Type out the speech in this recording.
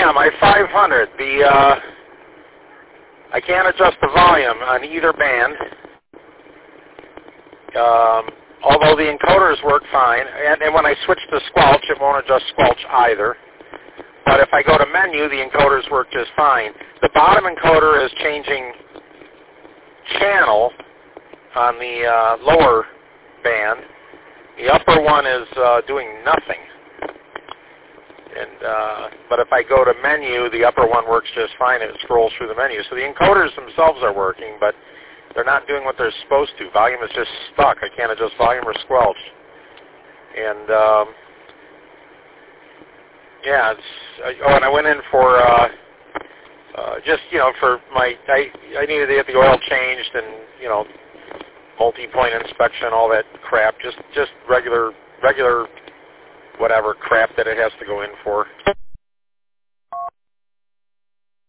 Yeah, my 500. I can't adjust the volume on either band. Although the encoders work fine, and when I switch to squelch, it won't adjust squelch either. But if I go to menu, the encoders work just fine. The bottom encoder is changing channel on the lower band. The upper one is doing nothing. But if I go to menu, the upper one works just fine. It scrolls through the menu. So the encoders themselves are working, but they're not doing what they're supposed to. Volume is just stuck. I can't adjust volume or squelch. And yeah, and I went in for just for my I needed to get the oil changed and multi-point inspection, all that crap. Just regular whatever crap that it has to go in for.